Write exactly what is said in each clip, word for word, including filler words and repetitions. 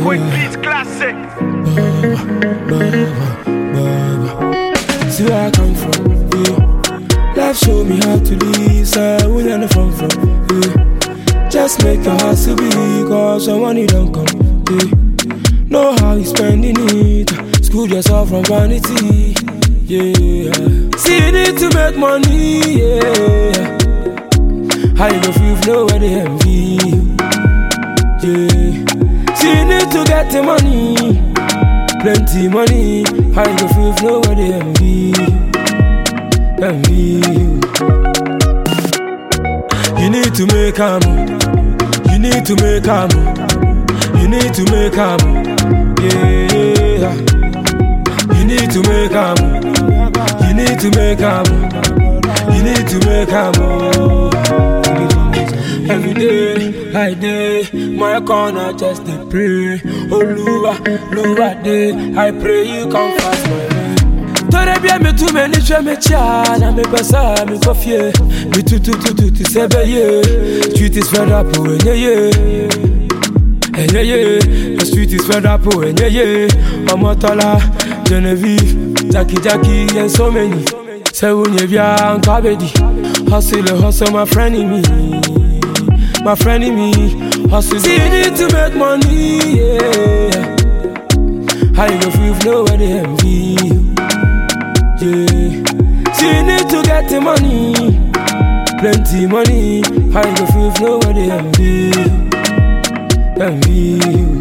Quick Beats Classic. See where I come from, yeah. Life show me how to live, so we learn from from, yeah. Just make your heart to be, cause your money don't come, yeah. Know how you spending it, school yourself from vanity, yeah. See you need to make money, yeah. How you go feel if nobody envy you, yeah. See you need to get the money, plenty money. How you go feel if nobody envy you, envy you. You need to make a move, you need to make a move, you need to make a move, yeah. You need to make a move, you need to make a move, you need to make a move. Every day, I day, my corner just to pray. Oh, Lua, Lua day, I pray you come fast my way. Tore bien me too many me chana me pesa me coffee me tu tu tu tu tu sebeye. Street is fed up oh yeah yeah yeah yeah. The street is fed up oh yeah yeah. Amotola, Genevieve, Jackie Jackie and so many. Say unye bia nkabedi. Hustle hustle my friend in me. My friend in me, hustle. See you need to make money, yeah. How you go feel if nobody envy you, yeah. See you need to get the money, plenty money. How you go feel if nobody envy you, envy you.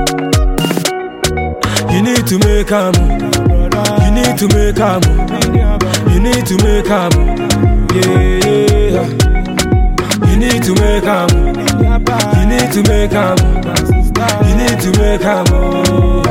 You need to make a move, you need to make a move, you need to make a move, yeah. You need to make a move, you need to make a move, you need to make a move.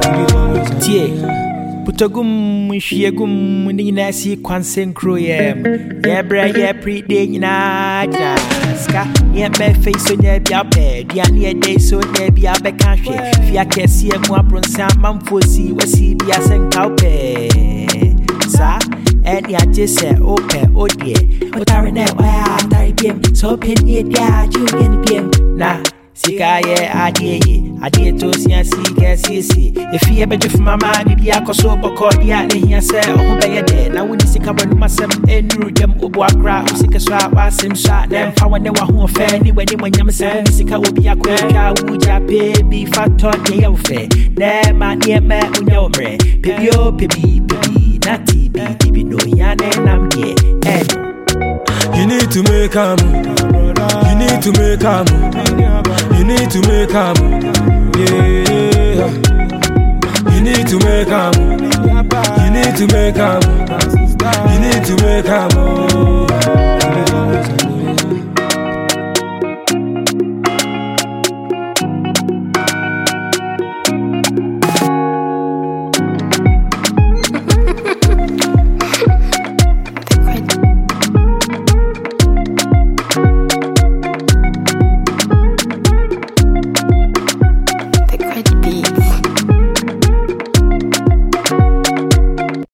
Yeah, Putagum, Shiagum, Ninasi, Quansen Croyam, Yabra, Yapri, Dina, Ska, Yap, face on your bed, Yanni, day so there be a back country. Fiaka, see a Mabron Sam, Mamfosi, was he be a Saint Cowpe, Sa. And ya just say, okay, oh dear. But I know why I game. So pin it, yeah, you can be nah. Sika, yeah, I dear ye. I dear to see and see, see. If you ever do for my mind, if you are so bored, yeah, then you say, oh, by your day. Now, when you see come myself and root them, Oboa crowd, sick a swap, I sim shot them. I want never who fair anyway when you're saying, Sika will be a quick cow, would ya pay, be fat on the outfit. There, my near man, when you're bre. Pibby, oh, pibby, pibby, natty, pibby, no, yan, and I'm here. You need to make a move, you need to make a move, you need to make a move, yeah. You need to make a move, you need to make a move, you need to make a move.